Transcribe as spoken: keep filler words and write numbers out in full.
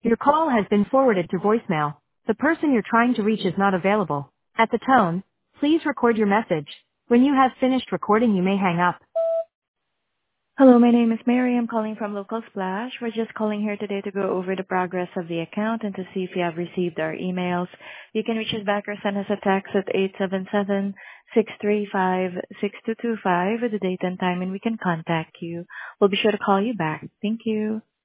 Your call has been forwarded to voicemail. The person you're trying to reach is not available. At the tone, please record your message. When you have finished recording, you may hang up. Hello, my name is Mary. I'm calling from Local Splash. We're just calling here today to go over the progress of the account and to see if you have received our emails. You can reach us back or send us a text at eight seven seven, six three five, six two two five with the date and time, and we can contact you. We'll be sure to call you back. Thank you.